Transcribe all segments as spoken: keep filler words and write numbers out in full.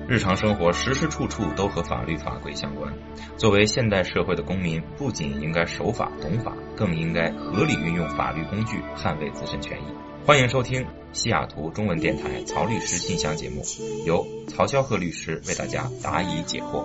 日常生活时时处处都和法律法规相关。作为现代社会的公民，不仅应该守法懂法，更应该合理运用法律工具捍卫自身权益。欢迎收听西雅图中文电台曹律师信箱节目，由曹肖和律师为大家答疑解惑。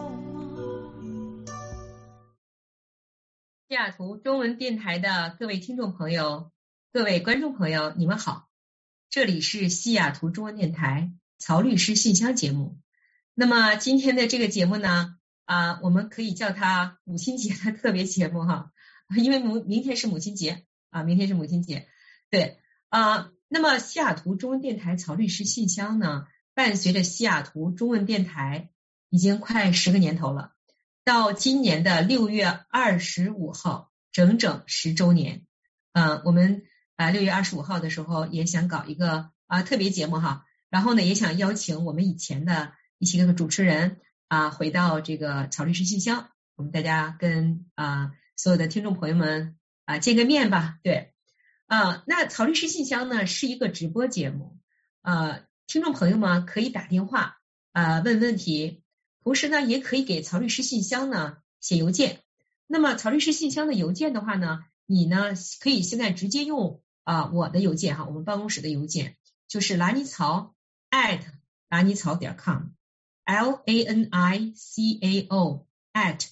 西雅图中文电台的各位听众朋友、各位观众朋友，你们好，这里是西雅图中文电台曹律师信箱节目。那么今天的这个节目呢，啊，我们可以叫它母亲节的特别节目哈，因为母明天是母亲节啊，明天是母亲节，对啊。那么西雅图中文电台曹律师信箱呢，伴随着西雅图中文电台已经快十个年头了，到今年的六月二十五号，整整十周年。呃，我们啊六月二十五号的时候也想搞一个啊特别节目哈，然后呢也想邀请我们以前的一些个主持人啊回到这个曹律师信箱，我们大家跟啊所有的听众朋友们啊见个面吧。对，啊那曹律师信箱呢是一个直播节目，呃听众朋友们可以打电话啊问问题。同时呢，也可以给曹律师信箱呢写邮件。那么曹律师信箱的邮件的话呢，你呢可以现在直接用啊、呃、我的邮件哈，我们办公室的邮件就是拉尼曹 at 拉尼曹点 com，L A N I C A O at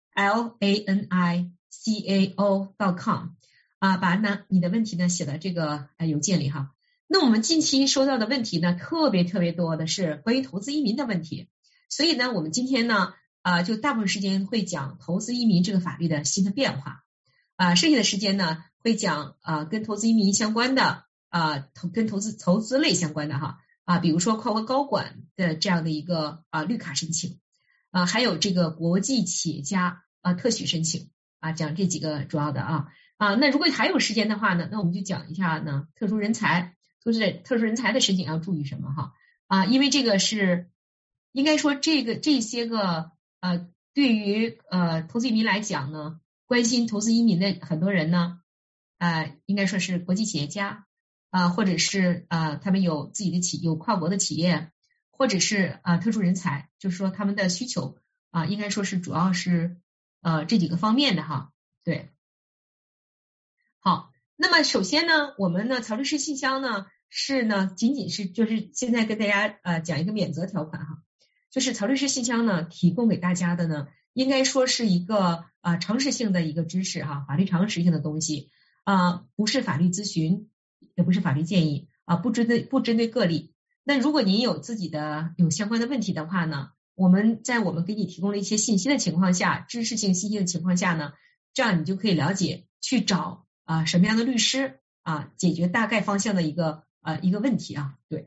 L A N I C A O dot com 啊，把呢你的问题呢写到这个呃邮件里哈。那我们近期收到的问题呢，特别特别多的是关于投资移民的问题。所以呢，我们今天呢，啊、呃，就大部分时间会讲投资移民这个法律的新的变化，啊、呃，剩下的时间呢会讲啊、呃、跟投资移民相关的啊、呃，投跟投资投资类相关的哈啊、呃，比如说跨国高管的这样的一个啊、呃、绿卡申请啊、呃，还有这个国际企业家啊、呃、特许申请啊，讲这几个主要的啊啊，那如果还有时间的话呢，那我们就讲一下呢特殊人才，特殊特殊人才的申请要注意什么哈啊，因为这个是。应该说这个这些个呃，对于呃投资移民来讲呢，关心投资移民的很多人呢，呃，应该说是国际企业家啊、呃，或者是啊、呃，他们有自己的企有跨国的企业，或者是啊、呃、特殊人才，就是说他们的需求啊、呃，应该说是主要是呃这几个方面的哈。对，好，那么首先呢，我们呢曹律师信箱呢是呢仅仅是就是现在跟大家呃讲一个免责条款哈。就是曹律师信箱呢提供给大家的呢，应该说是一个啊、呃、常识性的一个知识哈，法律常识性的东西啊、呃，不是法律咨询，也不是法律建议啊、呃，不针对不针对个例。那如果您有自己的有相关的问题的话呢，我们在我们给你提供了一些信息的情况下，知识性信息的情况下呢，这样你就可以了解去找啊、呃、什么样的律师啊，解决大概方向的一个呃一个问题啊，对，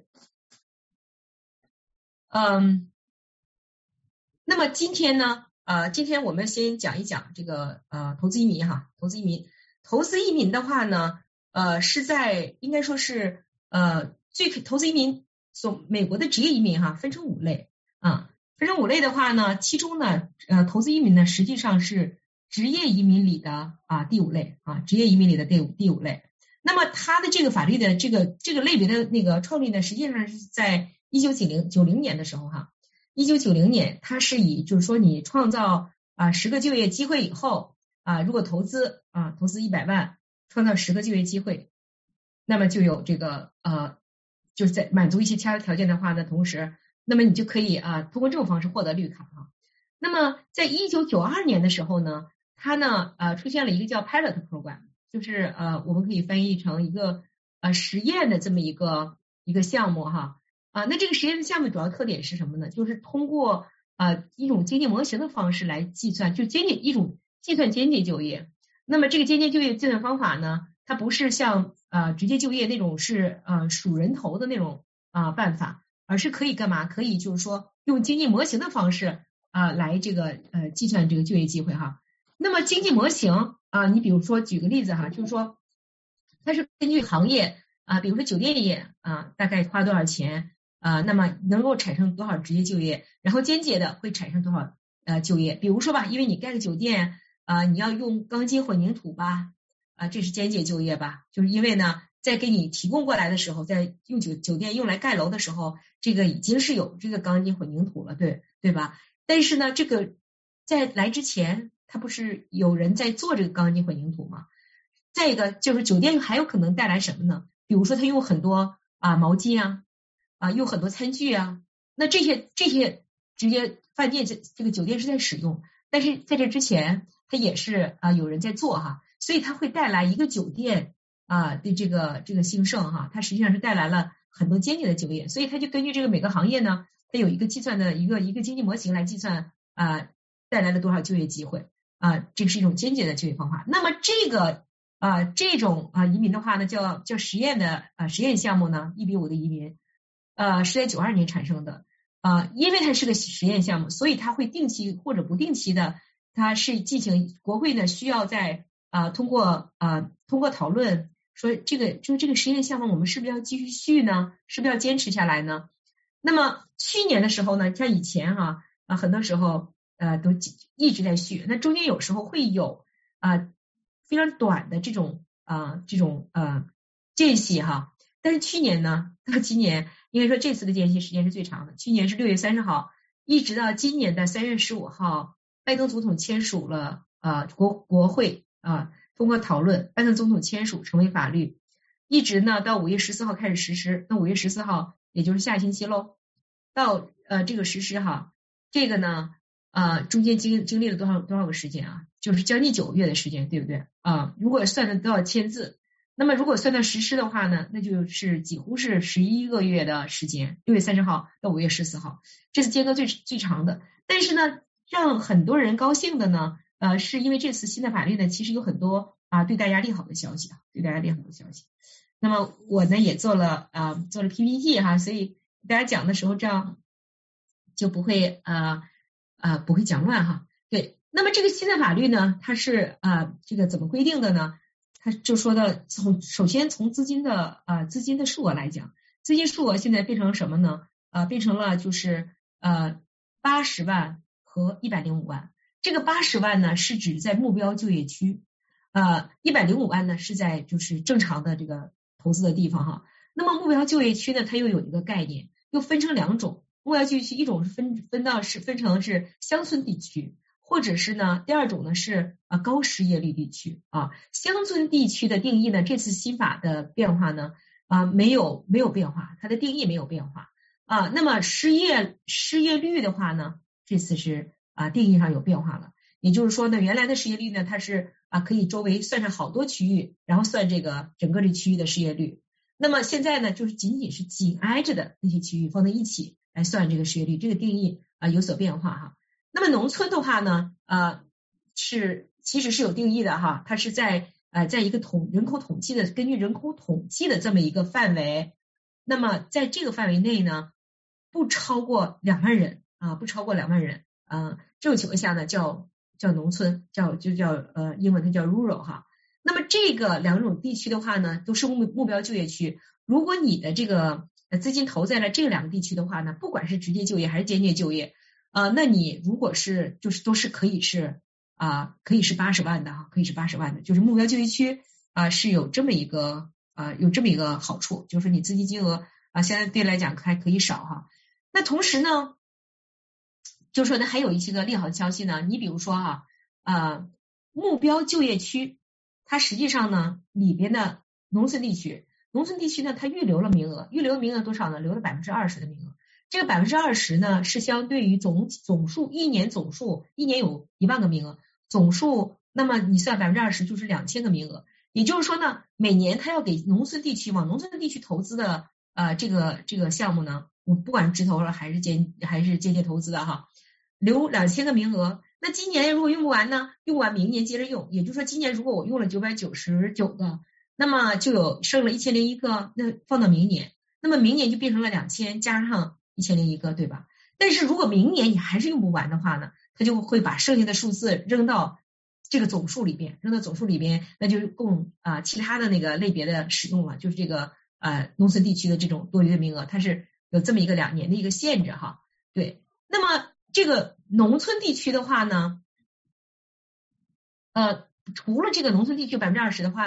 嗯。那么今天呢，呃，今天我们先讲一讲这个呃投资移民哈，投资移民，投资移民的话呢，呃，是在应该说是呃最投资移民所美国的职业移民哈，分成五类啊，分成五类的话呢，其中呢，呃，投资移民呢实际上是职业移民里的啊第五类啊，职业移民里的第五第五类。那么它的这个法律的这个这个类别的那个创立呢，实际上是在一九九零九零年的时候哈。一九九零年，它是以就是说你创造啊十个就业机会以后啊，如果投资啊投资一百万，创造十个就业机会，那么就有这个呃，就是在满足一些其他条件的话呢，同时，那么你就可以啊通过这种方式获得绿卡啊。那么在一九九二年的时候呢，它呢呃出现了一个叫 pilot program， 就是呃我们可以翻译成一个呃实验的这么一个一个项目哈。啊，那这个实验的项目主要特点是什么呢？就是通过呃一种经济模型的方式来计算，就间接一种计算间接就业。那么这个间接就业计算方法呢，它不是像呃直接就业那种是呃数人头的那种啊、呃、办法，而是可以干嘛？可以就是说用经济模型的方式啊、呃、来这个呃计算这个就业机会哈。那么经济模型啊、呃，你比如说举个例子哈，就是说它是根据行业啊、呃，比如说酒店业啊、呃，大概花多少钱？啊、呃，那么能够产生多少直接就业，然后间接的会产生多少呃就业？比如说吧，因为你盖个酒店啊、呃，你要用钢筋混凝土吧，啊、呃，这是间接就业吧？就是因为呢， 在给你提供过来的时候，在用酒酒店用来盖楼的时候，这个已经是有这个钢筋混凝土了，对对吧？但是呢，这个在来之前，它不是有人在做这个钢筋混凝土吗？再一个就是酒店还有可能带来什么呢？比如说他用很多啊毛巾啊，啊用很多餐具啊，那这些这些直接饭店这这个酒店是在使用，但是在这之前，它也是啊有人在做哈，所以它会带来一个酒店啊的这个这个兴盛哈，它实际上是带来了很多间接的就业，所以它就根据这个每个行业呢，它有一个计算的一个一个经济模型来计算啊带来了多少就业机会啊，这个是一种间接的就业方法。那么这个啊这种啊移民的话呢，叫叫实验的啊实验项目呢，一比五的移民，呃是在九二年产生的啊，因为它是个实验项目，所以它会定期或者不定期的，它是进行国会呢需要在啊通过啊通过讨论说这个就是这个实验项目我们是不是要继续续呢？是不是要坚持下来呢？那么去年的时候呢，像以前哈啊很多时候呃都一直在续，那中间有时候会有啊非常短的这种啊这种呃间隙哈，但是去年呢到今年应该说这次的间隙时间是最长的，去年是六月三十号一直到今年的三月十五号，拜登总统签署了啊国国会啊通过讨论，拜登总统签署成为法律，一直呢到五月十四号开始实施，那五月十四号也就是下星期喽，到呃这个实施哈，这个呢呃中间经经历了多少多少个时间啊？就是将近九个月的时间，对不对啊？如果算的都要签字，那么如果算到实施的话呢，那就是几乎是十一个月的时间，六月三十号到五月十四号，这是间隔最最长的。但是呢，让很多人高兴的呢，呃，是因为这次新的法律呢，其实有很多啊对大家利好的消息啊，对大家利好的消息。那么我呢也做了啊、呃、做了 P P T 哈，所以大家讲的时候这样就不会啊啊、呃呃、不会讲乱哈。对，那么这个新的法律呢，它是啊、呃、这个怎么规定的呢？它就说到从首先从资金的啊、呃、资金的数额来讲，资金数额现在变成什么呢？啊、呃、变成了就是呃八十万和一百零五万。这个八十万呢是指在目标就业区，呃一百零五万呢是在就是正常的这个投资的地方哈。那么目标就业区呢，它又有一个概念，又分成两种。目标就业区一种是分分到是分成是乡村地区，或者是呢第二种呢是啊高失业率地区啊。乡村地区的定义呢，这次新法的变化呢啊没有没有变化，它的定义没有变化啊。那么失业失业率的话呢，这次是啊定义上有变化了，也就是说呢，原来的失业率呢，它是啊可以周围算上好多区域，然后算这个整个这区域的失业率。那么现在呢，就是仅仅是紧挨着的那些区域放在一起来算这个失业率，这个定义啊有所变化哈。那么农村的话呢，呃是其实是有定义的哈，它是在呃在一个统人口统计的根据人口统计的这么一个范围，那么在这个范围内呢，不超过两万人啊，不超过两万人，呃这种情况下呢叫叫农村，叫就叫呃英文它叫 rural 哈。那么这个两种地区的话呢，都是目目标就业区。如果你的这个资金投在了这两个地区的话呢，不管是直接就业还是间接就业，呃，那你如果是就是都是可以是啊、呃，可以是八十万的哈，可以是八十万的，就是目标就业区啊、呃、是有这么一个啊、呃、有这么一个好处，就是你资金金额啊现在对来讲还可以少哈。那同时呢，就说呢还有一些个利好的消息呢，你比如说哈呃目标就业区。它实际上呢，里边的农村地区，农村地区呢，它预留了名额，预留名额多少呢？留了百分之二十的名额。这个百分之二十呢，是相对于总总数一年总数，一年有一万个名额，总数，那么你算百分之二十就是两千个名额。也就是说呢，每年它要给农村地区往农村地区投资的呃这个这个项目呢，我不管直投了还是间还是间接投资的哈，留两千个名额。那今年如果用不完呢？用不完明年接着用，也就是说今年如果我用了九百九十九个，那么就有剩了一千零一个，那放到明年，那么明年就变成了两千加上一千零一个，对吧？但是如果明年你还是用不完的话呢，它就会把剩下的数字扔到这个总数里边，扔到总数里边，那就是供啊、呃、其他的那个类别的使用了，就是这个呃农村地区的这种多余的名额，它是有这么一个两年的一个限制哈。对，那么这个农村地区的话呢，呃，除了这个农村地区百分之二十的话呢，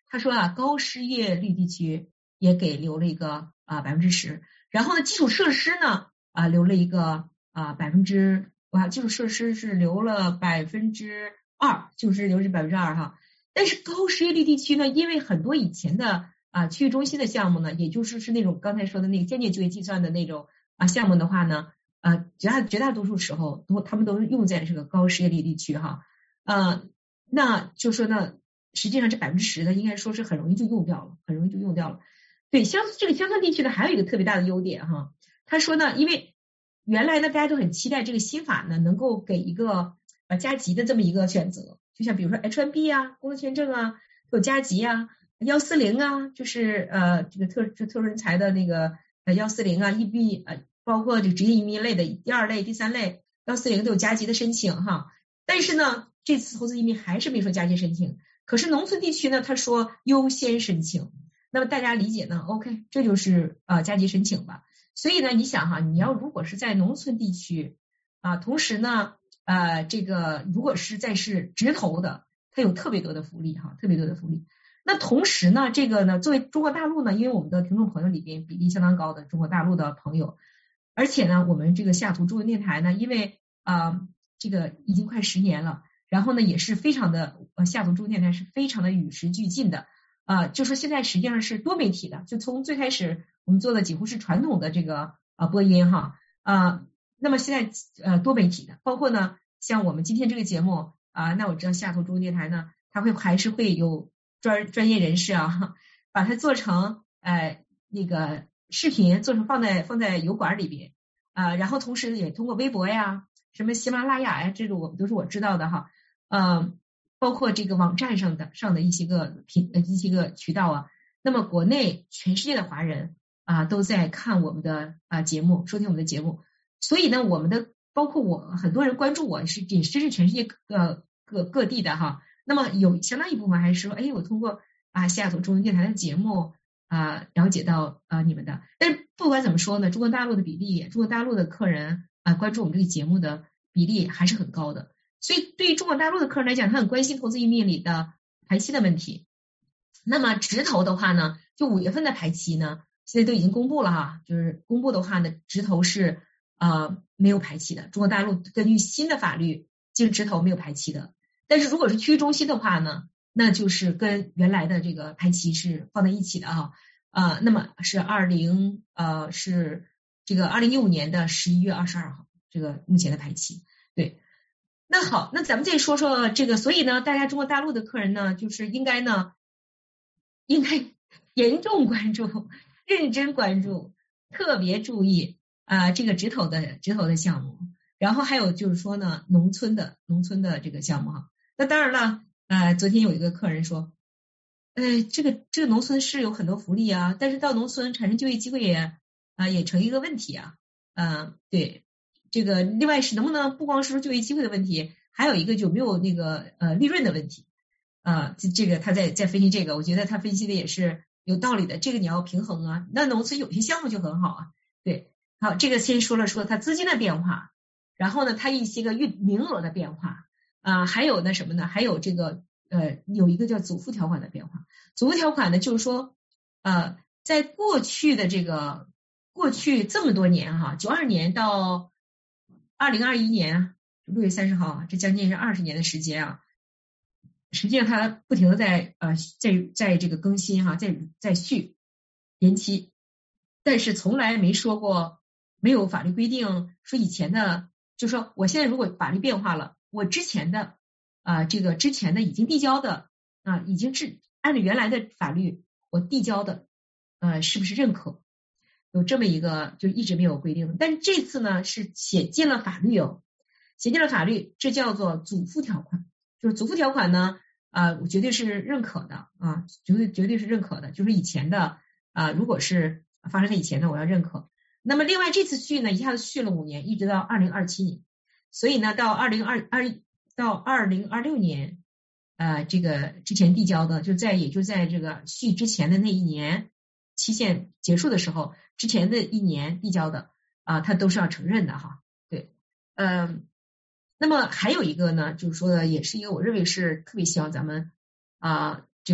他说啊，高失业率地区也给留了一个啊百分之十，然后呢，基础设施呢啊留了一个啊百分之哇，基础设施是留了百分之二，就是留是百分之二哈。但是高失业率地区呢，因为很多以前的啊区域中心的项目呢，也就是是那种刚才说的那个间接就业计算的那种啊项目的话呢，呃绝大绝大多数时候都他们都是用在这个高失业率地区哈，呃那就说呢，实际上这百分之十呢，应该说是很容易就用掉了，很容易就用掉了。对，乡这个乡村地区呢，还有一个特别大的优点哈，他说呢，因为原来呢大家都很期待这个新法呢能够给一个呃加急的这么一个选择。就像比如说 H 一 B 啊，工作签证啊，有加急啊，一四零啊，就是呃这个特特殊人才的那个呃一四零啊 ，E B 呃包括这个职业移民类的第二类、第三类一四零都有加急的申请哈。但是呢，这次投资移民还是没说加急申请，可是农村地区呢，他说优先申请。那么大家理解呢 ？OK， 这就是呃加急申请吧。所以呢，你想哈，你要如果是在农村地区啊，同时呢。呃，这个如果是在是直投的，它有特别多的福利哈，特别多的福利。那同时呢，这个呢，作为中国大陆呢，因为我们的听众朋友里边比例相当高的中国大陆的朋友，而且呢，我们这个西雅图中文电台呢，因为啊、呃，这个已经快十年了，然后呢，也是非常的呃，西雅图中文电台是非常的与时俱进的啊、呃，就说现在实际上是多媒体的，就从最开始我们做的几乎是传统的这个啊播音哈啊。呃那么现在呃多媒体的，包括呢像我们今天这个节目啊、呃，那我知道西雅图中文电台呢，它会还是会有专专业人士啊，把它做成呃那个视频，做成放在放在油管里边啊、呃，然后同时也通过微博呀、什么喜马拉雅呀，这种我们都是我知道的哈，呃，包括这个网站上的上的一些个平呃一些个渠道啊，那么国内全世界的华人啊、呃、都在看我们的啊、呃、节目，收听我们的节目。所以呢，我们的包括我很多人关注我是也是全世界各各各地的哈。那么有相当一部分还是说，哎，我通过啊西雅图中文电台的节目啊了解到啊你们的。但是不管怎么说呢，中国大陆的比例，中国大陆的客人啊关注我们这个节目的比例还是很高的。所以对于中国大陆的客人来讲，他很关心投资移民里的排期的问题。那么直投的话呢，就五月份的排期呢，现在都已经公布了哈，就是公布的话呢，直投是。呃，没有排期的，中国大陆根据新的法律，经直投没有排期的。但是如果是区域中心的话呢，那就是跟原来的这个排期是放在一起的哈。呃，那么是二零呃是这个二零一五年的十一月二十二号，这个目前的排期。对，那好，那咱们再说说这个，所以呢，大家中国大陆的客人呢，就是应该呢，应该严重关注、认真关注、特别注意。啊、呃，这个直投的直投的项目，然后还有就是说呢，农村的农村的这个项目哈。那当然了，呃，昨天有一个客人说，呃，这个这个农村是有很多福利啊，但是到农村产生就业机会也啊、呃、也成一个问题啊。嗯、呃，对，这个另外是能不能不光是说就业机会的问题，还有一个就没有那个呃利润的问题啊、呃。这这个他在在分析这个，我觉得他分析的也是有道理的。这个你要平衡啊。那农村有些项目就很好啊，对。好，这个先说了说它资金的变化，然后呢，它一些个运名额的变化啊、呃，还有那什么呢？还有这个呃，有一个叫祖父条款的变化。祖父条款呢，就是说呃，在过去的这个过去这么多年哈，九二年到二零二一年六月三十号啊，这将近是二十年的时间啊，实际上它不停的在呃在在这个更新哈，在在续延期，但是从来没说过。没有法律规定说以前的，就说我现在如果法律变化了，我之前的啊、呃、这个之前的已经递交的啊、呃、已经是按照原来的法律我递交的呃是不是认可？有这么一个就一直没有规定，但这次呢是写进了法律哦，写进了法律，这叫做祖父条款，就是祖父条款呢啊、呃、绝对是认可的啊，绝对绝对是认可的，就是以前的啊、呃、如果是发生在以前的我要认可。那么另外这次续呢，一下子续了五年，一直到二零二七年，所以呢，到二零二二到二零二六年，呃，这个之前递交的，就在也就在这个续之前的那一年期限结束的时候，之前的一年递交的啊、呃，它都是要承认的哈。对，嗯、呃，那么还有一个呢，就是说也是一个我认为是特别希望咱们啊、呃、这个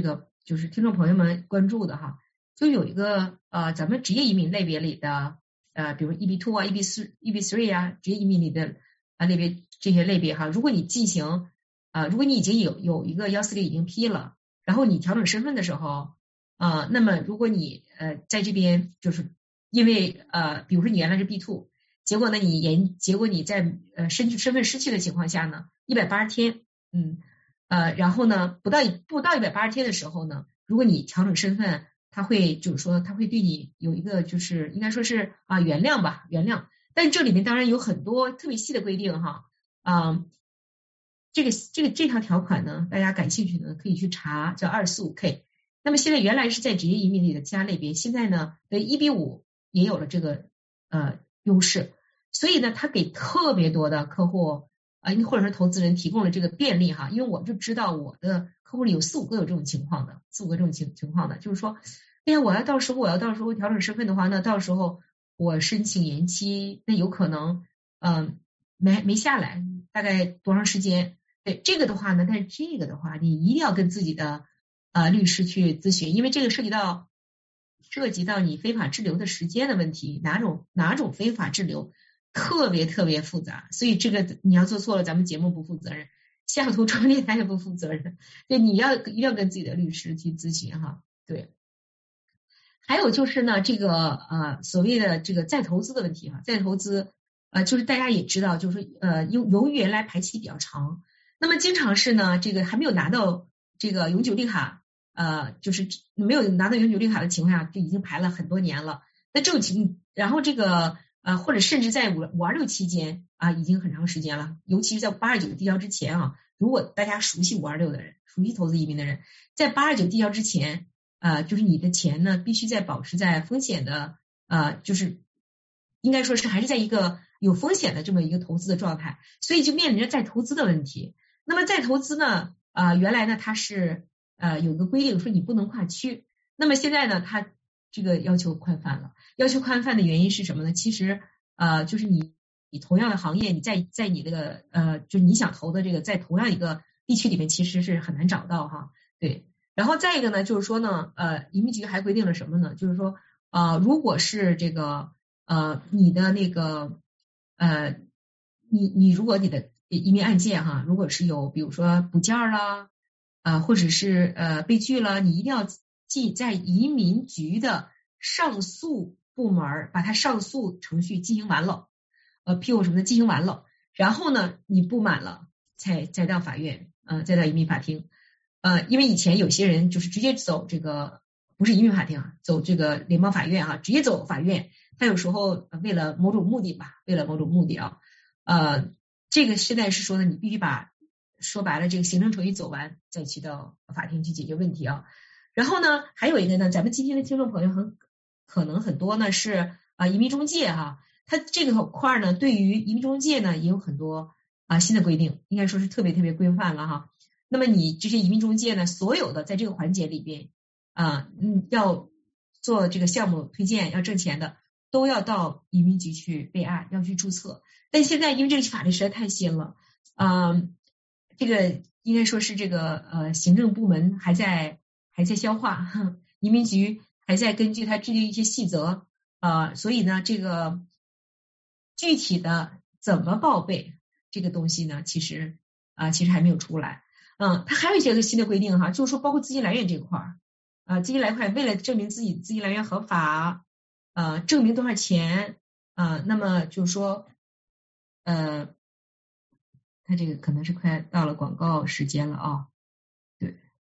就是听众朋友们关注的哈，就有一个呃咱们职业移民类别里的呃，比如 E B 二 啊 E B 三 E B 三 啊，职业移民里的啊类别这些类别哈，如果你进行啊、呃，如果你已经有有一个一四六已经批了，然后你调整身份的时候啊、呃，那么如果你呃在这边就是因为呃，比如说你原来是 B 二， 结果呢你延结果你在呃身身份失去的情况下呢，一百八十天，嗯呃，然后呢不到不到一百八十天的时候呢，如果你调整身份，他会就是说他会对你有一个就是应该说是啊原谅吧原谅，但这里面当然有很多特别细的规定哈，啊、呃，这个这个这条条款呢，大家感兴趣呢可以去查，叫二四五 K。那么现在原来是在职业移民里的其他类别，现在呢的 E B 五 也有了这个呃优势，所以呢，他给特别多的客户啊、呃，或者是投资人提供了这个便利哈，因为我就知道我的客户里有四五个有这种情况的，四五个这种情情况的，就是说，哎呀，我要到时候我要到时候调整身份的话，那到时候我申请延期，那有可能嗯、呃、没没下来，大概多长时间？对这个的话呢，但是这个的话，你一定要跟自己的呃律师去咨询，因为这个涉及到涉及到你非法滞留的时间的问题，哪种哪种非法滞留特别特别复杂，所以这个你要做错了，咱们节目不负责任，西雅图中文电台也不负责任，对，你要一定要跟自己的律师去咨询哈，对。还有就是呢，这个呃所谓的这个再投资的问题哈，再投资呃就是大家也知道，就是说呃由由于原来排期比较长。那么经常是呢，这个还没有拿到这个永久绿卡，呃，就是没有拿到永久绿卡的情况下，就已经排了很多年了。那这种情，然后这个呃，或者甚至在五五二六期间啊，已经很长时间了。尤其是在八二九递交之前啊，如果大家熟悉五二六的人，熟悉投资移民的人，在八二九递交之前，呃，就是你的钱呢，必须在保持在风险的呃，就是应该说是还是在一个有风险的这么一个投资的状态，所以就面临着再投资的问题。那么再投资呢，呃，原来呢它是呃有个规定说你不能跨区，那么现在呢它这个要求宽泛了，要求宽泛的原因是什么呢？其实呃就是你你同样的行业，你在在你这个呃就是你想投的这个在同样一个地区里面其实是很难找到哈，对。然后再一个呢就是说呢，呃移民局还规定了什么呢？就是说呃如果是这个呃你的那个呃你你如果你的移民案件哈，如果是有比如说补件啦，呃或者是呃被拒了，你一定要记在移民局的上诉部门把它上诉程序进行完了，呃 P O 什么的进行完了，然后呢你不满了才再到法院，呃再到移民法庭，呃因为以前有些人就是直接走这个不是移民法庭啊，走这个联邦法院哈、啊，直接走法院，他有时候为了某种目的吧，为了某种目的啊，呃。这个现在是说呢，你必须把说白了这个行政程序走完，再去到法庭去解决问题啊。然后呢，还有一个呢，咱们今天的听众朋友很可能很多呢是啊、呃、移民中介哈，它这个块呢对于移民中介呢也有很多啊、呃、新的规定，应该说是特别特别规范了哈。那么你这些移民中介呢，所有的在这个环节里边啊，嗯，要做这个项目推荐要挣钱的，都要到移民局去备案，要去注册。但现在因为这个法律实在太新了，呃，这个应该说是这个呃行政部门还在还在消化，移民局还在根据它制定一些细则，呃，所以呢，这个具体的怎么报备这个东西呢，其实啊、呃、其实还没有出来，嗯，它还有一些个新的规定哈，就是说包括资金来源这块儿，啊、呃，资金来源为了证明自己资金来源合法，呃，证明多少钱啊、呃，那么就是说。呃，它这个可能是快到了广告时间了啊，对，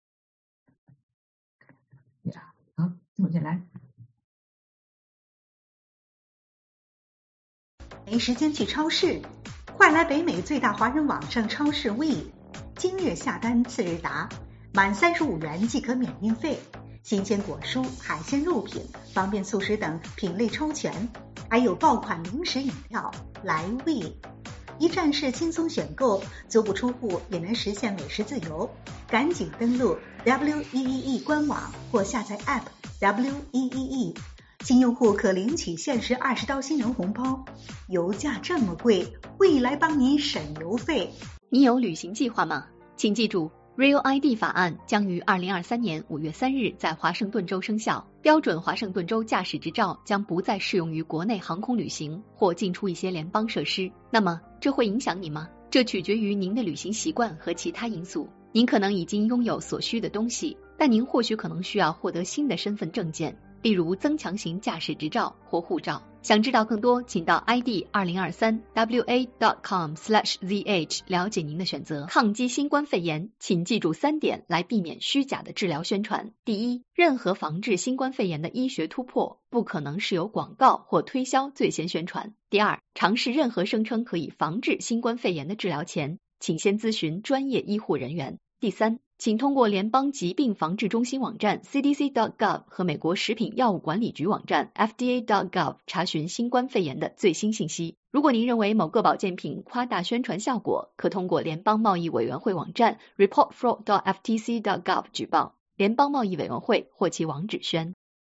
对啊，好，我再来。 没时间去超市，快来北美最大华人网上超市 We， 今日下单次日达，满三十五元即可免运费，新鲜果蔬、海鲜、肉品、方便速食等品类超全，还有爆款零食饮料，来 We。一站式轻松选购，足不出户也能实现美食自由。赶紧登录 W E E E 官网或下载 App W E E E， 新用户可领取限时二十刀新人红包。油价这么贵，未来帮你省邮费。 你有旅行计划吗？请记住， Real I D 法案将于二零二三年五月三日在华盛顿州生效，标准华盛顿州驾驶执照将不再适用于国内航空旅行或进出一些联邦设施。那么，这会影响你吗？这取决于您的旅行习惯和其他因素。您可能已经拥有所需的东西，但您或许可能需要获得新的身份证件，例如增强型驾驶执照或护照。想知道更多，请到 I D 二零二三 W A dot com slash Z H 了解您的选择。抗击新冠肺炎，请记住三点来避免虚假的治疗宣传。第一，任何防治新冠肺炎的医学突破不可能是由广告或推销最先宣传。第二，尝试任何声称可以防治新冠肺炎的治疗前，请先咨询专业医护人员。第三，请通过联邦疾病防治中心网站 C D C dot gov 和美国食品药物管理局网站 F D A dot gov 查询新冠肺炎的最新信息。如果您认为某个保健品夸大宣传效果，可通过联邦贸易委员会网站 report fraud dot F T C dot gov 举报。联邦贸易委员会或其网址宣。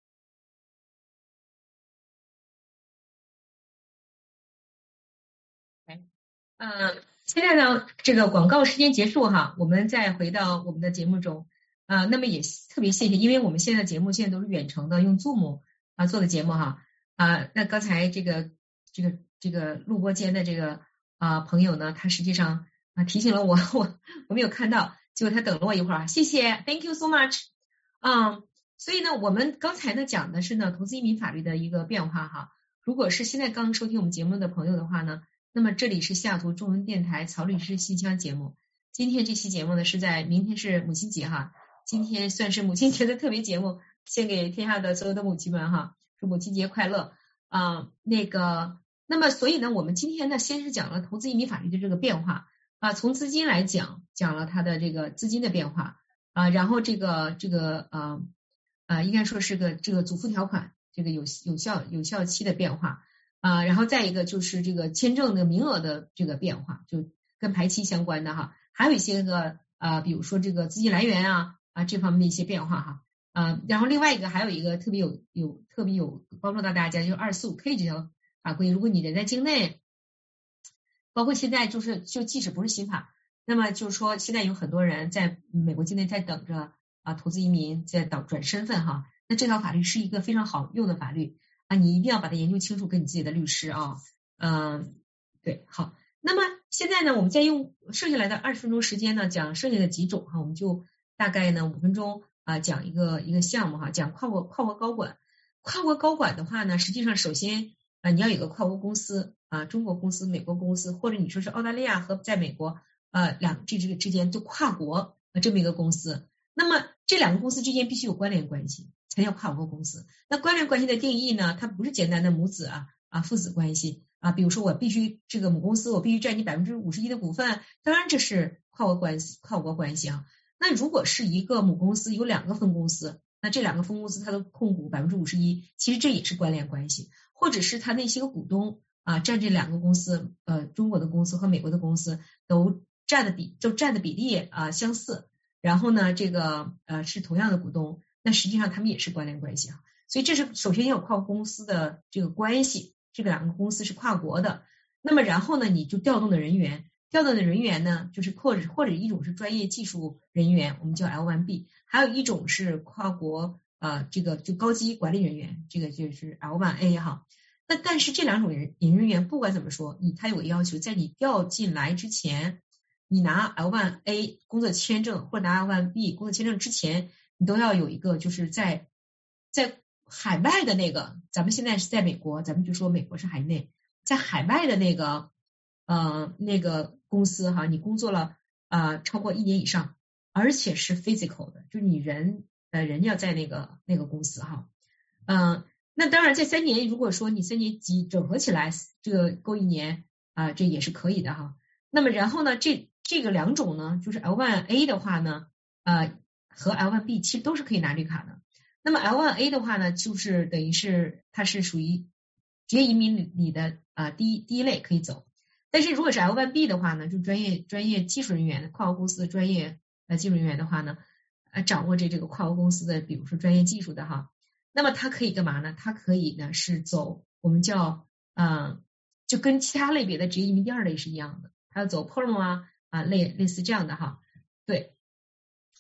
嗯，现在呢，这个广告时间结束哈，我们再回到我们的节目中啊、呃。那么也特别谢谢，因为我们现在的节目现在都是远程的，用 Zoom 啊做的节目哈啊、呃。那刚才这个这个这个录播间的这个啊、呃、朋友呢，他实际上啊提醒了我，我我没有看到，结果他等了我一会儿，谢谢 ，Thank you so much。嗯，所以呢，我们刚才呢讲的是呢投资移民法律的一个变化哈。如果是现在刚收听我们节目的朋友的话呢。那么这里是西雅图中文电台曹律师信箱节目，今天这期节目呢是在明天是母亲节哈，今天算是母亲节的特别节目，献给天下的所有的母亲们哈，祝母亲节快乐啊、呃！那个，那么所以呢，我们今天呢先是讲了投资移民法律的这个变化啊、呃，从资金来讲，讲了它的这个资金的变化啊、呃，然后这个这个呃呃，应该说是个这个祖父条款这个有有效有效期的变化。啊、呃，然后再一个就是这个签证的名额的这个变化，就跟排期相关的哈，还有一些个呃，比如说这个资金来源啊啊这方面的一些变化哈，呃，然后另外一个还有一个特别有有特别有帮助到大家，就是二四五 K 这条法规，如果你人在境内，包括现在就是就即使不是新法，那么就是说现在有很多人在美国境内在等着啊投资移民，在等转身份哈，那这条法律是一个非常好用的法律。啊，你一定要把它研究清楚，跟你自己的律师啊，嗯、呃，对，好。那么现在呢，我们再用剩下来的二十分钟时间呢，讲剩下的几种哈，我们就大概呢五分钟啊、呃、讲一个一个项目哈，讲跨国跨国高管。跨国高管的话呢，实际上首先啊、呃、你要有个跨国公司啊、呃，中国公司、美国公司，或者你说是澳大利亚和在美国呃两这这个之间就跨国呃这么一个公司，那么这两个公司之间必须有关联关系。才叫跨国公司。那关联关系的定义呢？它不是简单的母子啊啊父子关系啊，比如说我必须这个母公司我必须占你百分之五十一的股份，当然这是跨国关系跨国关系啊。那如果是一个母公司有两个分公司，那这两个分公司它都控股百分之五十一，其实这也是关联关系，或者是他那些个股东啊占这两个公司，呃中国的公司和美国的公司都占的比就占的比例啊相似，然后呢这个呃是同样的股东。那实际上他们也是关联关系啊，所以这是首先要有跨国公司的这个关系，这个两个公司是跨国的。那么然后呢，你就调动的人员，调动的人员呢，就是或者或者一种是专业技术人员，我们叫 L 一 B， 还有一种是跨国呃这个就高级管理人员，这个就是 L 一 A 哈。那但是这两种人人员不管怎么说，你他有个要求，在你调进来之前，你拿 L 一 A 工作签证或者拿 L 一 B 工作签证之前。你都要有一个就是在在海外的那个，咱们现在是在美国，咱们就说美国是海内，在海外的那个呃那个公司哈，你工作了呃超过一年以上，而且是 physical 的，就是你人呃人要在那个那个公司哈，嗯、呃，那当然在三年，如果说你三年级整合起来这个够一年啊、呃，这也是可以的哈。那么然后呢，这这个两种呢，就是 L 一 A 的话呢，呃。和 L 一 B 其实都是可以拿绿卡的。那么 L 一 A 的话呢，就是等于是它是属于职业移民里的啊、呃、第一第一类可以走。但是如果是 L 一 B 的话呢，就专业专业技术人员、跨国公司的专业呃技术人员的话呢，呃掌握着这个跨国公司的，比如说专业技术的哈，那么它可以干嘛呢？它可以呢是走我们叫呃就跟其他类别的职业移民第二类是一样的，它要走 Perm 啊啊类类似这样的哈，对。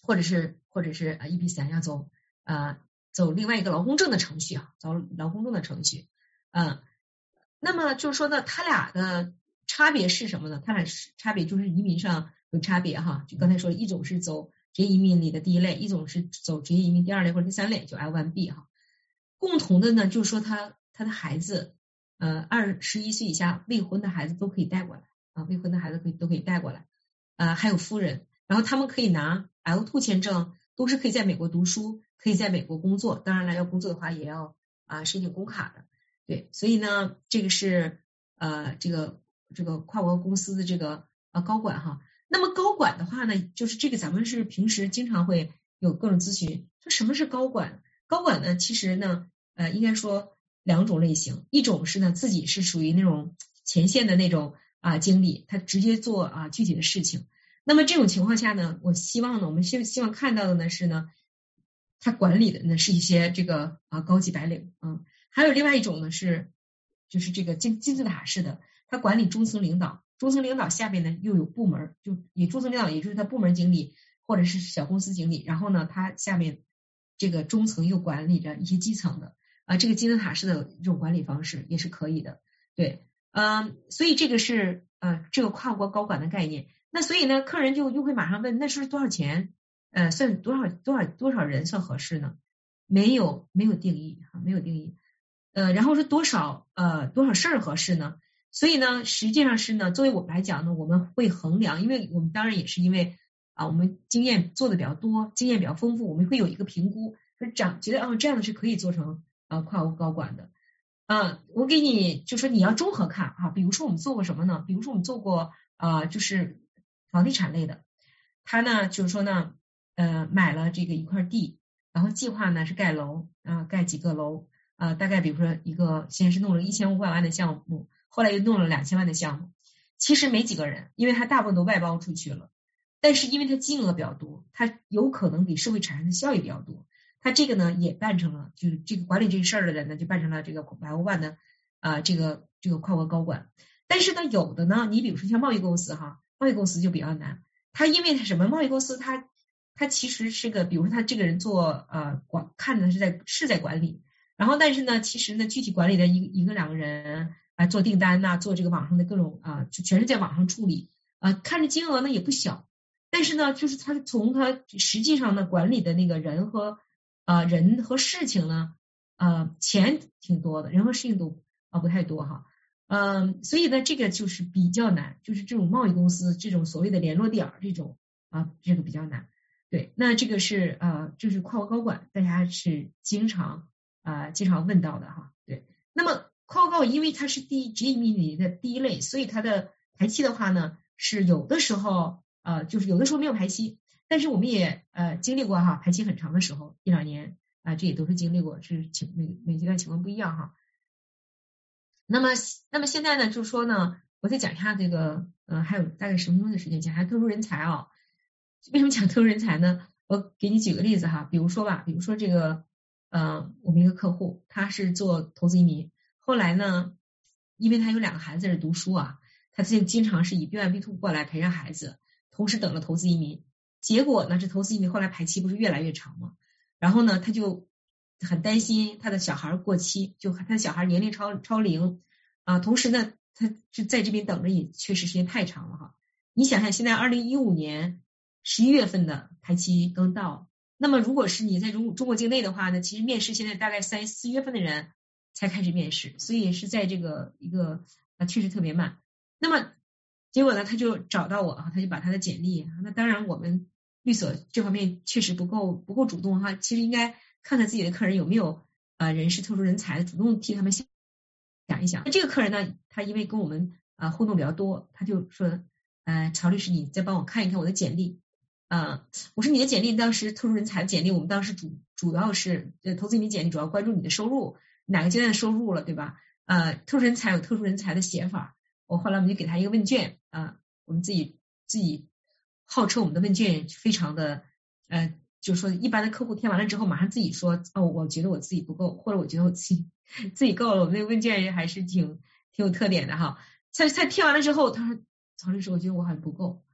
或者是或者是呃 E B 三要走呃走另外一个劳工证的程序啊，走劳工证的程序，嗯、呃，那么就是说呢，他俩的差别是什么呢？他俩差别就是移民上有差别哈，就刚才说的一种是走职业移民里的第一类，一种是走职业移民第二类或者第三类，就 L 一 B 哈。共同的呢，就是说他他的孩子，呃，二十一岁以下未婚的孩子都可以带过来啊，未婚的孩子可以都可以带过来，呃，还有夫人，然后他们可以拿 L 二 签证，都是可以在美国读书，可以在美国工作，当然了，要工作的话也要啊、呃、申请工卡的，对，所以呢，这个是呃这个这个跨国公司的这个呃高管哈。那么高管的话呢，就是这个咱们是平时经常会有各种咨询，说什么是高管？高管呢，其实呢，呃，应该说两种类型，一种是呢自己是属于那种前线的那种啊、呃、经理，他直接做啊、呃、具体的事情。那么这种情况下呢，我希望呢，我们希希望看到的呢是呢，他管理的呢是一些这个啊、呃、高级白领啊、嗯，还有另外一种呢是就是这个金金字塔式的，他管理中层领导，中层领导下边呢又有部门，就以中层领导也就是他部门经理或者是小公司经理，然后呢他下面这个中层又管理着一些基层的啊，这个金字塔式的这种管理方式也是可以的，对，嗯，所以这个是呃这个跨国高管的概念。那所以呢，客人就又会马上问，那是多少钱？呃，算多少多少多少人算合适呢？没有没有定义哈，没有定义。呃，然后是多少呃多少事儿合适呢？所以呢，实际上是呢，作为我们来讲呢，我们会衡量，因为我们当然也是因为啊，我们经验做的比较多，经验比较丰富，我们会有一个评估，说长觉得哦这样的是可以做成呃跨国高管的。啊，我给你就说你要综合看啊，比如说我们做过什么呢？比如说我们做过啊、呃，就是房地产类的，他呢就是说呢，呃，买了这个一块地，然后计划呢是盖楼啊、呃，盖几个楼啊、呃，大概比如说一个先是弄了一千五百万的项目，后来又弄了两千万的项目，其实没几个人，因为他大部分都外包出去了。但是因为它金额比较多，它有可能比社会产生的效益比较多，它这个呢也办成了，就是这个管理这个事儿的人呢就办成了这个百万的啊、呃、这个这个跨国高管。但是呢有的呢，你比如说像贸易公司哈，贸易公司就比较难，它因为它什么贸易公司它它其实是个，比如说他这个人做呃管看的是在是在管理，然后但是呢其实呢具体管理的一个一个两个人啊、呃、做订单呐、啊，做这个网上的各种啊、呃、就全是在网上处理啊、呃，看着金额呢也不小。但是呢，就是他从他实际上呢管理的那个人和呃人和事情呢，呃钱挺多的，人和事情都啊、呃、不太多哈，嗯、呃，所以呢这个就是比较难，就是这种贸易公司这种所谓的联络点这种啊、呃、这个比较难，对，那这个是呃就是跨国高管，大家是经常啊、呃、经常问到的哈，对，那么跨国高管因为它是第一职业移民里的第一类，所以它的排期的话呢是有的时候。呃，就是有的时候没有排期，但是我们也呃经历过哈，排期很长的时候，一两年啊、呃，这也都是经历过，是情每每阶段情况不一样哈。那么那么现在呢，就是说呢，我再讲一下这个呃，还有大概十分钟的时间讲一下特殊人才啊。为什么讲特殊人才呢？我给你举个例子哈，比如说吧，比如说这个呃，我们一个客户他是做投资移民，后来呢，因为他有两个孩子在这读书啊，他就经常是以 B 一 B 二 过来陪着孩子。同时等了投资移民，结果呢，这投资移民后来排期不是越来越长吗？然后呢，他就很担心他的小孩过期，就他的小孩年龄超超龄啊，同时呢，他就在这边等着也确实时间太长了哈。你想想，现在二零一五年十一月份的排期刚到，那么如果是你在中中国境内的话呢，其实面试现在大概三四月份的人才开始面试，所以是在这个一个啊确实特别慢。那么结果呢，他就找到我啊，他就把他的简历，那当然我们律所这方面确实不够不够主动哈，其实应该看看自己的客人有没有呃人事特殊人才，主动替他们想想一想。那这个客人呢，他因为跟我们啊、呃、互动比较多，他就说，呃，曹律师，你再帮我看一看我的简历啊、呃。我说你的简历当时特殊人才的简历，我们当时主主要是呃投资移民简历主要关注你的收入，哪个阶段的收入了，对吧？呃，特殊人才有特殊人才的写法。我后来我们就给他一个问卷啊，我们自己自己号称我们的问卷非常的呃，就是说一般的客户填完了之后，马上自己说哦，我觉得我自己不够，或者我觉得我自己自己够了。我们那个问卷还是挺挺有特点的哈。他他填完了之后，他说曹律师，我觉得我还不够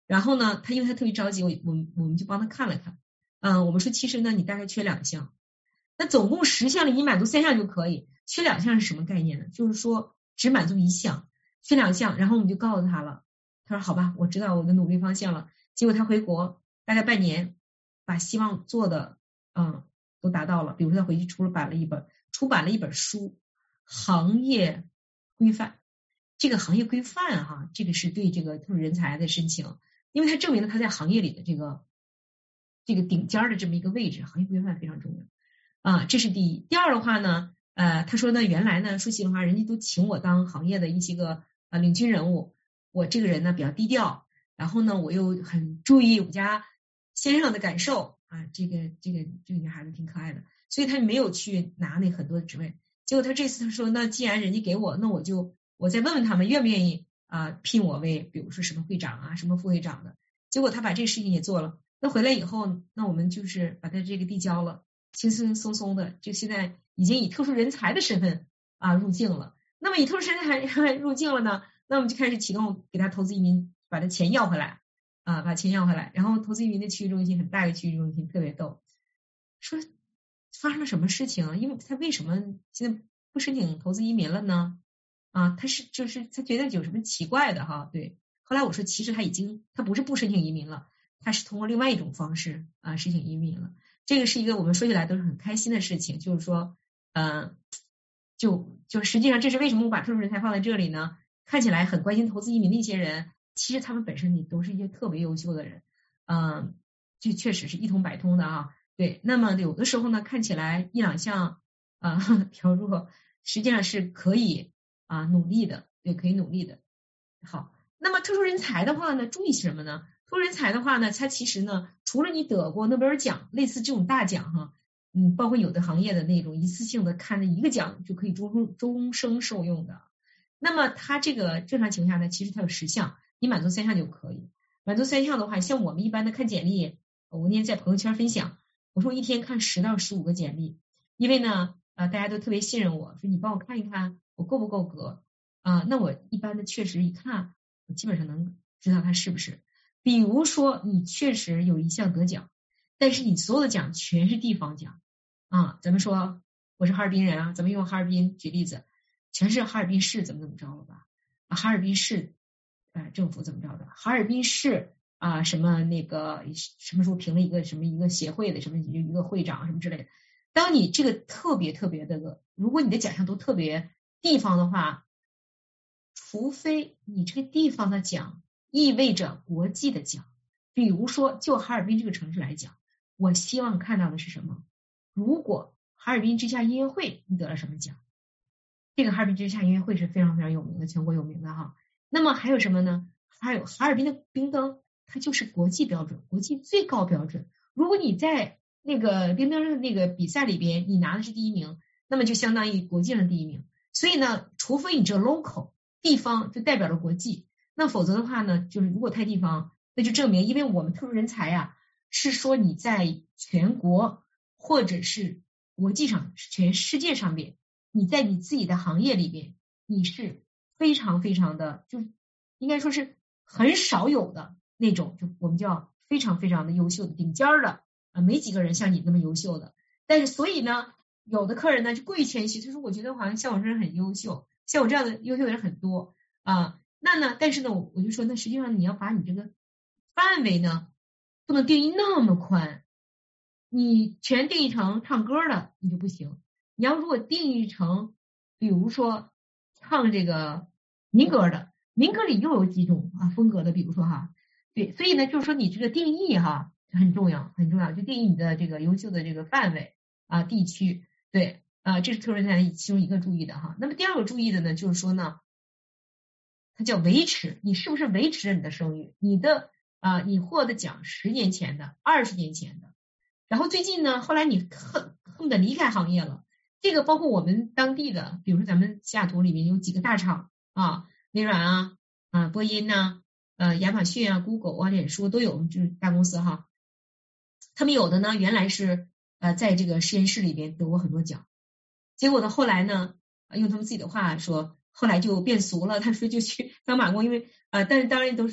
然后呢，他因为他特别着急，我我们我们就帮他看了看，嗯，我们说其实呢你大概缺两项，那总共十项里你满足三项就可以，缺两项是什么概念呢？就是说只满足一项，缺两项，然后我们就告诉他了，他说好吧，我知道我的努力方向了。结果他回国大概半年，把希望做的嗯都达到了。比如说他回去出版了一本出版了一本书，行业规范。这个行业规范哈，这个是对这个特殊人才的申请，因为他证明了他在行业里的这个这个顶尖的这么一个位置，行业规范非常重要啊，这是第一。第二的话呢，呃，他说呢，原来呢说心里话，人家都请我当行业的一些个呃领军人物，我这个人呢比较低调，然后呢我又很注意我家先生的感受啊，这个这个这个女孩子挺可爱的，所以他没有去拿那很多的职位。结果他这次他说，那既然人家给我，那我就我再问问他们愿不愿意啊、呃、聘我为比如说什么会长啊什么副会长的。结果他把这个事情也做了，那回来以后，那我们就是把他这个递交了，轻轻松松的就现在已经以特殊人才的身份啊入境了。那么以特殊人才入境了呢，那我们就开始启动给他投资移民，把他钱要回来啊，把钱要回来。然后投资移民的区域中心很大一个区域中心特别逗，说发生了什么事情？因为他为什么现在不申请投资移民了呢？啊，他是就是他觉得有什么奇怪的哈？对，后来我说其实他已经他不是不申请移民了，他是通过另外一种方式啊申请移民了。这个是一个我们说起来都是很开心的事情，就是说，嗯、呃，就就实际上这是为什么我把特殊人才放在这里呢？看起来很关心投资移民的一些人，其实他们本身也都是一些特别优秀的人，嗯、呃，这确实是一通百通的啊。对，那么有的时候呢，看起来一两项啊比较弱，实际上是可以啊努力的，对，可以努力的。好，那么特殊人才的话呢，注意什么呢？特殊人才的话呢，它其实呢，除了你得过诺贝尔奖类似这种大奖哈，嗯，包括有的行业的那种一次性的看的一个奖就可以终终生受用的。那么它这个正常情况下呢，其实它有十项，你满足三项就可以。满足三项的话，像我们一般的看简历，我那天在朋友圈分享，我说我一天看十到十五个简历，因为呢，呃，大家都特别信任我，说你帮我看一看我够不够格啊、呃？那我一般的确实一看，我基本上能知道他是不是。比如说你确实有一项得奖，但是你所有的奖全是地方奖啊，咱们说我是哈尔滨人啊，咱们用哈尔滨举例子，全是哈尔滨市怎么怎么着了吧？啊，哈尔滨市呃政府怎么着的？哈尔滨市啊什么那个什么时候评了一个什么一个协会的什么一个会长什么之类的。当你这个特别特别的，如果你的奖项都特别地方的话，除非你这个地方的奖意味着国际的奖，比如说就哈尔滨这个城市来讲，我希望看到的是什么？如果哈尔滨之夏音乐会你得了什么奖？这个哈尔滨之夏音乐会是非常非常有名的，全国有名的哈。那么还有什么呢？还有哈尔滨的冰灯，它就是国际标准，国际最高标准。如果你在那个冰灯的那个比赛里边你拿的是第一名，那么就相当于国际上第一名。所以呢，除非你这 local 地方就代表了国际，那否则的话呢，就是如果太地方，那就证明，因为我们特殊人才呀、啊，是说你在全国或者是国际上、全世界上边，你在你自己的行业里边，你是非常非常的，就是应该说是很少有的那种，就我们叫非常非常的优秀的顶尖的啊，没几个人像你那么优秀的。但是所以呢，有的客人呢就过于谦虚，他说我觉得好像像我这人很优秀，像我这样的优秀的人很多啊。那呢，但是呢，我就说，那实际上你要把你这个范围呢，不能定义那么宽，你全定义成唱歌的你就不行。你要如果定义成，比如说唱这个民歌的，民歌里又有几种啊风格的，比如说哈，对，所以呢，就是说你这个定义哈很重要，很重要，就定义你的这个优秀的这个范围啊地区，对啊，这是特殊人才其中一个注意的哈。那么第二个注意的呢，就是说呢。它叫维持，你是不是维持着你的声誉？你的啊、呃，你获的奖十年前的、二十年前的，然后最近呢，后来你恨恨不得离开行业了。这个包括我们当地的，比如说咱们西雅图里面有几个大厂啊，微软啊、啊波音呐、呃亚马逊啊、Google 啊、脸书都有，就是大公司哈。他们有的呢，原来是呃在这个实验室里边得过很多奖，结果呢，后来呢，用他们自己的话说。后来就变俗了，他说就去当马工，因为呃，但是当然都是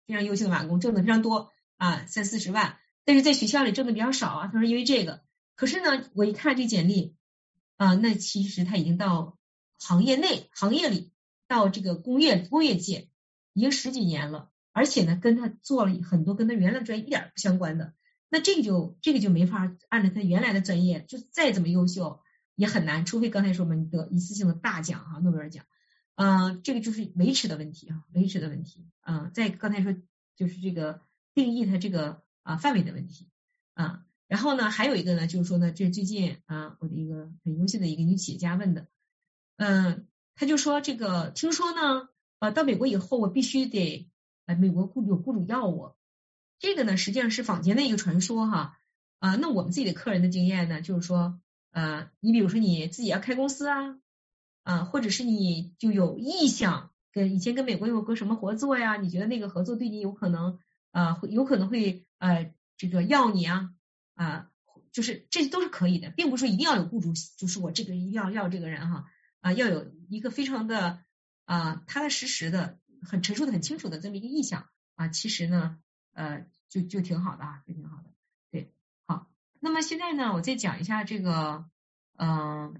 非常优秀的马工，挣的非常多啊，三四十万，但是在学校里挣的比较少啊。他说因为这个，可是呢，我一看这简历啊，那其实他已经到行业内、行业里，到这个工业工业界已经十几年了，而且呢，跟他做了很多跟他原来的专业一点不相关的，那这个就这个就没法按照他原来的专业，就再怎么优秀也很难，除非刚才说嘛，你得一次性的大奖哈、啊，诺贝尔奖。嗯、呃，这个就是维持的问题啊，维持的问题。嗯、呃，在刚才说就是这个定义它这个啊、呃、范围的问题啊、呃。然后呢，还有一个呢，就是说呢，这是最近啊、呃，我的一个很优秀的一个女企业家问的，嗯、呃，他就说这个听说呢，呃，到美国以后我必须得呃美国雇主有雇主要我，这个呢实际上是坊间的一个传说哈啊、呃。那我们自己的客人的经验呢，就是说呃，你比如说你自己要开公司啊。啊，或者是你就有意向跟以前跟美国有过什么合作呀？你觉得那个合作对你有可能呃会有可能会呃这个要你啊啊，就是这都是可以的，并不是说一定要有雇主，就是我这个一定要要这个人哈啊，要有一个非常的啊踏踏实实的、很陈述的很清楚的这么一个意向啊，其实呢呃就就挺好的啊，就挺好的。对，好，那么现在呢，我再讲一下这个嗯。呃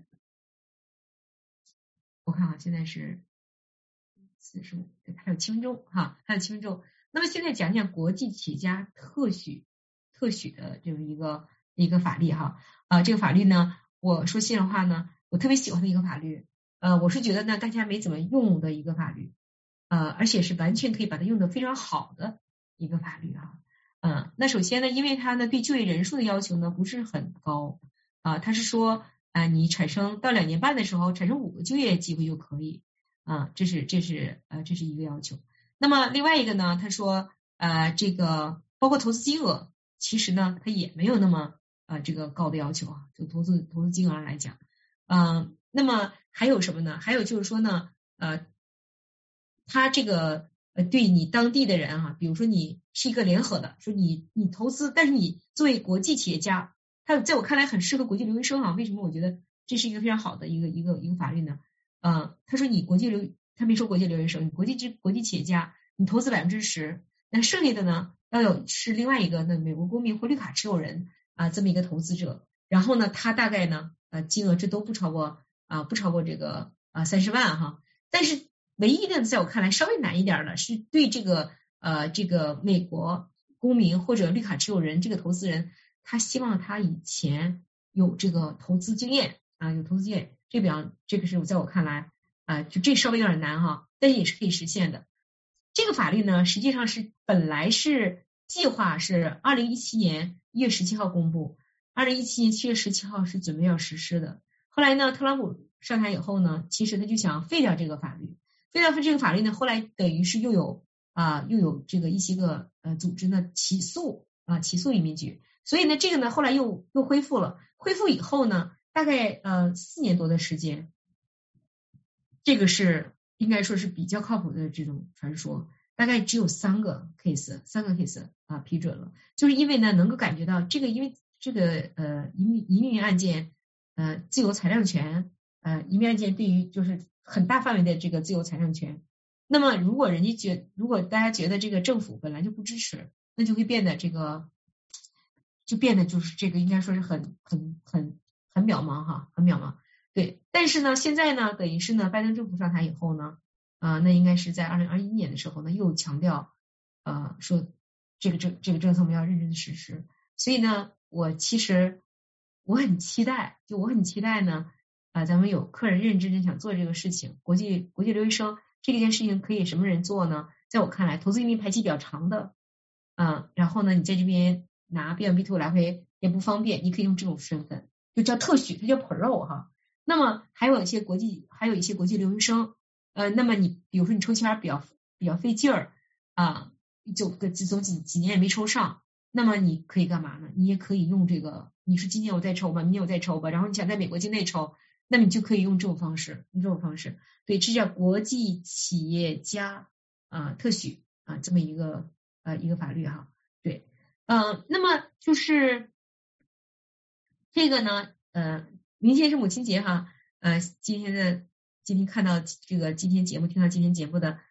我看啊，现在是四十五，对，还有七分钟哈，还有七分钟。那么现在讲讲国际企业家特许特许的这么一个一个法律哈啊、呃，这个法律呢，我说心里话呢，我特别喜欢的一个法律，呃，我是觉得呢，大家没怎么用的一个法律，呃，而且是完全可以把它用得非常好的一个法律哈。嗯、呃，那首先呢，因为它呢对就业人数的要求呢不是很高啊、呃，它是说。啊、呃，你产生到两年半的时候，产生五个就业机会就可以啊、呃，这是这是呃这是一个要求。那么另外一个呢，他说呃这个包括投资金额，其实呢它也没有那么呃这个高的要求啊，就投资投资金额来讲，嗯、呃，那么还有什么呢？还有就是说呢，呃，他这个呃对你当地的人啊，比如说你是一个联合的，说你你投资，但是你作为国际企业家。它在我看来很适合国际留学生啊，为什么我觉得这是一个非常好的一个一个一个法律呢？呃，他说你国际留，他没说国际留学生，你国际国际企业家，你投资百分之十，那剩下的呢要有是另外一个那美国公民或绿卡持有人啊、呃、这么一个投资者，然后呢他大概呢呃金额这都不超过啊、呃、不超过这个啊三十万哈，但是唯一的在我看来稍微难一点的是对这个呃这个美国公民或者绿卡持有人这个投资人。他希望他以前有这个投资经验啊，有投资经验，这比方这个是在我看来啊，就这稍微有点难哈，但是也是可以实现的。这个法律呢，实际上是本来是计划是二零一七年一月十七号公布，二零一七年七月十七号是准备要实施的。后来呢，特朗普上台以后呢，其实他就想废掉这个法律，废掉这个法律呢，后来等于是又有啊又有这个一些个呃组织呢起诉啊起诉移民局。所以呢，这个呢后来又又恢复了，恢复以后呢，大概呃四年多的时间，这个是应该说是比较靠谱的这种传说，大概只有三个 case， 三个 case 啊批准了，就是因为呢能够感觉到这个，因为这个呃移民移民案件呃自由裁量权呃移民案件对于就是很大范围的这个自由裁量权，那么如果人家觉如果大家觉得这个政府本来就不支持，那就会变得这个。就变得就是这个应该说是很很很很渺茫哈，很渺茫。对，但是呢，现在呢，等于是呢，拜登政府上台以后呢，啊、呃，那应该是在二零二一年的时候呢，又强调呃说这个政这个政策我们要认真的实施。所以呢，我其实我很期待，就我很期待呢，啊、呃，咱们有客人认认真真想做这个事情，国际国际留学生这件事情可以什么人做呢？在我看来，投资移民排期比较长的，嗯、呃，然后呢，你在这边。拿 B one B two 来回也不方便，你可以用这种身份，就叫特许，它叫 Pro 哈。那么还有一些国际，还有一些国际留学生，呃，那么你比如说你抽签比较比较费劲儿啊，就个走几几年也没抽上，那么你可以干嘛呢？你也可以用这个，你是今年我再抽吧，明年我再抽吧，然后你想在美国境内抽，那你就可以用这种方式，用这种方式，对，这叫国际企业家啊特许啊这么一个呃一个法律哈，对。呃，那么就是这个呢，呃，明天是母亲节哈，呃，今天的今天看到这个今天节目，听到今天节目的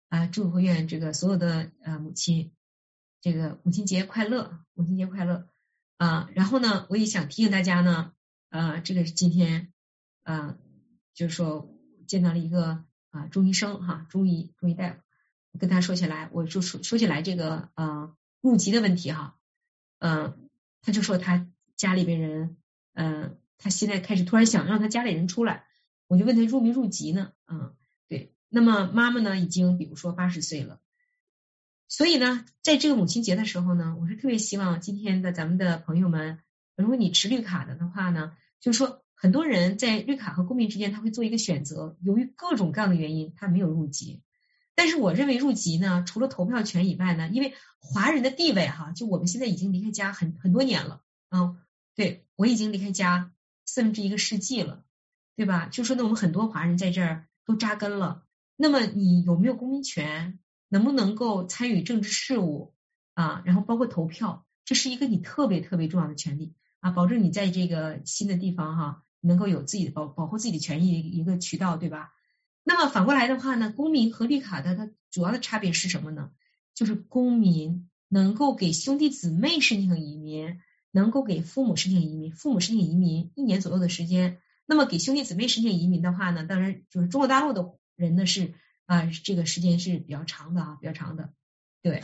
啊，祝福愿这个所有的呃母亲，这个母亲节快乐，母亲节快乐啊！然后呢，我也想提醒大家呢，呃，这个是今天呃，就是说见到了一个啊中医生哈，中医中医大夫，跟他说起来，我就说说起来这个呃入籍的问题哈，嗯、呃，他就说他家里边人，嗯、呃，他现在开始突然想让他家里人出来，我就问他入没入籍呢？嗯，对。那么妈妈呢，已经比如说八十岁了，所以呢，在这个母亲节的时候呢，我是特别希望今天的咱们的朋友们，如果你持绿卡的的话呢，就是说很多人在绿卡和公民之间他会做一个选择，由于各种各样的原因，他没有入籍。但是我认为入籍呢，除了投票权以外呢，因为华人的地位哈，就我们现在已经离开家很很多年了，嗯，对我已经离开家四分之一个世纪了，对吧？就说呢，我们很多华人在这儿都扎根了。那么你有没有公民权？能不能够参与政治事务啊？然后包括投票，这是一个你特别特别重要的权利啊，保证你在这个新的地方哈，能够有自己的保保护自己的权益的一个渠道，对吧？那么反过来的话呢，公民和绿卡的它主要的差别是什么呢？就是公民能够给兄弟姊妹申请移民，能够给父母申请移民，父母申请移民一年左右的时间。那么给兄弟姊妹申请移民的话呢，当然就是中国大陆的人呢是啊、呃，这个时间是比较长的啊，比较长的，对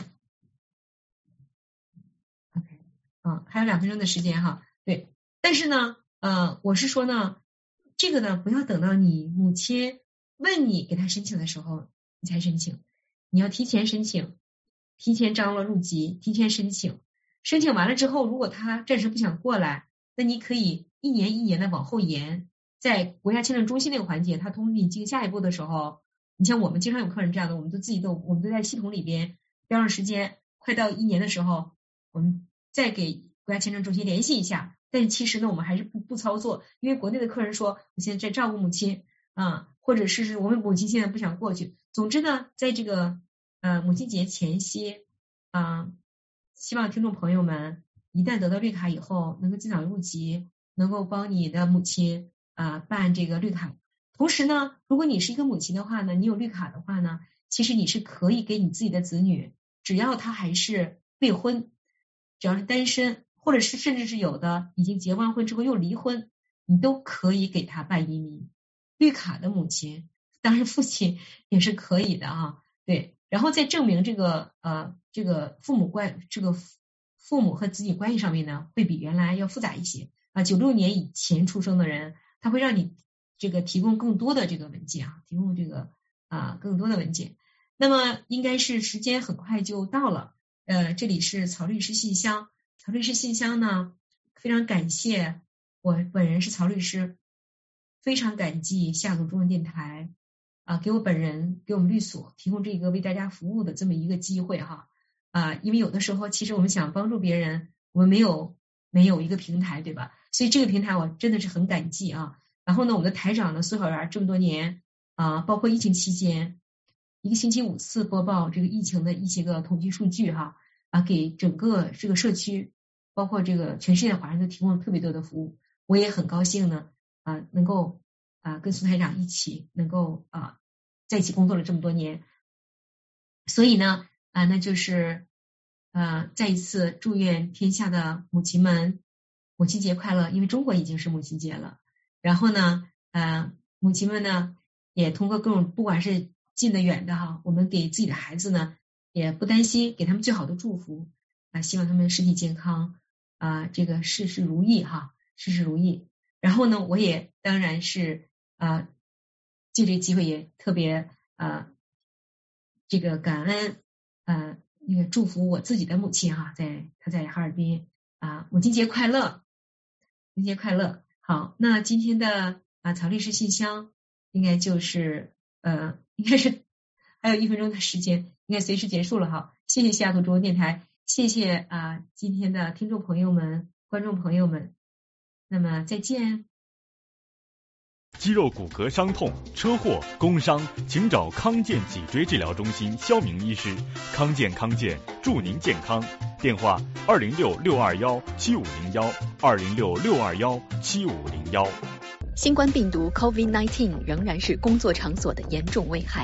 ，OK， 啊，还有两分钟的时间哈，对，但是呢，呃，我是说呢，这个呢，不要等到你母亲问你给他申请的时候你才申请，你要提前申请，提前张罗入籍，提前申请，申请完了之后，如果他暂时不想过来，那你可以一年一年的往后延。在国家签证中心那个环节，他通知你进下一步的时候，你像我们经常有客人这样的，我们都自己都我们都在系统里边标上时间，快到一年的时候，我们再给国家签证中心联系一下。但其实呢，我们还是不不操作，因为国内的客人说我现在在照顾母亲啊，或者是我们母亲现在不想过去。总之呢，在这个呃母亲节前夕啊，希望听众朋友们一旦得到绿卡以后，能够尽早入籍，能够帮你的母亲啊办这个绿卡。同时呢，如果你是一个母亲的话呢，你有绿卡的话呢，其实你是可以给你自己的子女，只要他还是未婚，只要是单身，或者是甚至是有的已经结完婚之后又离婚，你都可以给他办移民。绿卡的母亲，当然父亲也是可以的啊，对。然后在证明这个呃这个父母关这个父母和子女关系上面呢，会比原来要复杂一些啊。九六年以前出生的人，他会让你这个提供更多的这个文件啊，提供这个啊更多的文件。那么应该是时间很快就到了，呃，这里是曹律师信箱，曹律师信箱呢，非常感谢我本人是曹律师，非常感激西雅图中文电台啊，给我本人给我们律所提供这个为大家服务的这么一个机会哈啊，因为有的时候其实我们想帮助别人，我们没有没有一个平台，对吧？所以这个平台我真的是很感激啊。然后呢，我们的台长呢苏小媛这么多年啊，包括疫情期间，一个星期五次播报这个疫情的一些个统计数据哈啊，给整个这个社区，包括这个全世界的华人都提供了特别多的服务。我也很高兴呢啊，能够啊跟苏台长一起能够啊在一起工作了这么多年。所以呢啊，那就是呃再一次祝愿天下的母亲们母亲节快乐，因为中国已经是母亲节了。然后呢，呃，母亲们呢，也通过各种不管是近的远的哈，我们给自己的孩子呢，也不担心，给他们最好的祝福啊，希望他们身体健康啊，这个事事如意哈，事事如意。然后呢，我也当然是啊，借这个机会也特别啊，这个感恩呃那个祝福我自己的母亲哈，在她在哈尔滨啊，母亲节快乐，母亲节快乐。好，那今天的啊曹律师信箱应该就是呃应该是还有一分钟的时间，应该随时结束了哈。谢谢西雅图中文电台，谢谢啊今天的听众朋友们、观众朋友们，那么再见。 肌肉骨骼伤痛、车祸、工伤，请找康健脊椎治疗中心肖明医师。康健康健，祝您健康。电话二零六六二幺七五零幺，二零六六二幺七五零幺。 新冠病毒 COVID 十九 仍然是工作场所的严重危害。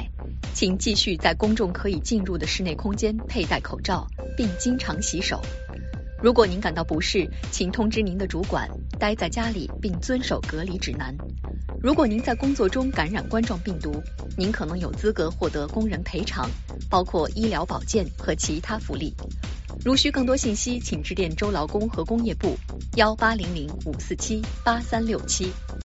请继续在公众可以进入的室内空间佩戴口罩，并经常洗手。如果您感到不适，请通知您的主管，待在家里并遵守隔离指南。如果您在工作中感染冠状病毒，您可能有资格获得工人赔偿，包括医疗保健和其他福利。如需更多信息，请致电州劳工和工业部幺八零零五四七八三六七。